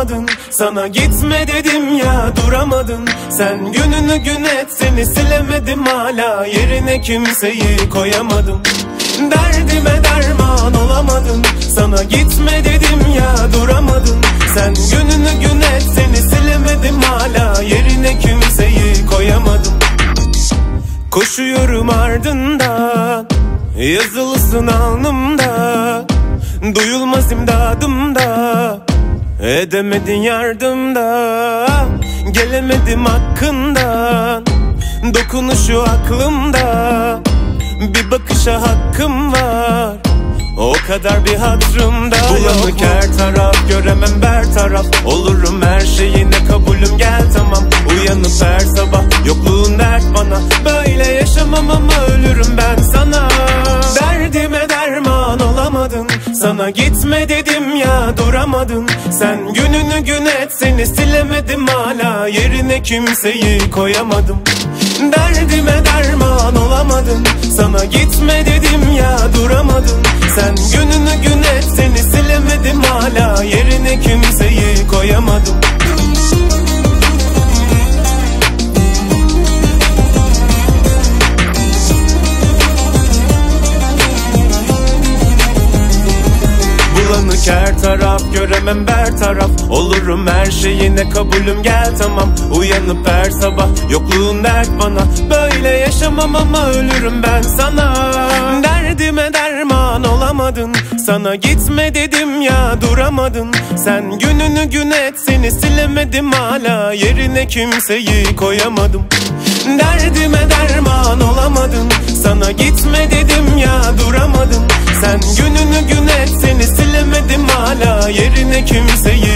olamadın. Sana gitme dedim ya, duramadın. Sen gününü gün et, seni silemedim hala. Yerine kimseyi koyamadım. Derdime derman olamadın. Sana gitme dedim ya, duramadın. Sen gününü gün et, seni silemedim hala. Yerine kimseyi koyamadım. Koşuyorum ardından, yazılısın alnımda. Duyulmaz imdadımda, edemedin yardımda. Gelemedim hakkından, dokunuşu aklımda. Bir bakışa hakkım var, o kadar bir hatırımda. Bulanık her taraf, göremem bertaraf. Olurum her şeyine kabulüm, gel tamam. Uyanıp her sabah, yokluğun dert bana. Böyle yaşamam ama ölürüm ben sana. Derdime derman olamadın. Sana gitme dedim ya, duramadın. Sen gününü gün et, seni silemedim hala. Yerine kimseyi koyamadım. Derdime derman olamadın. Sana gitme dedim ya, duramadın. Sen gününü gün et, seni silemedim hala. Yerine kimseyi koyamadım. Bulanık her taraf, göremem bertaraf. Olurum her şeyine kabulüm, gel tamam. Uyanıp her sabah, yokluğun dert bana. Böyle yaşamam ama ölürüm ben sana. Derdime derman olamadın. Sana gitme dedim ya, duramadın. Sen gününü gün et, seni silemedim hala. Yerine kimseyi koyamadım. Derdime derman olamadın. Sana gitme dedim ya, duramadın. Sen gününü gün et, seni silemedim hala. Yerine kimseyi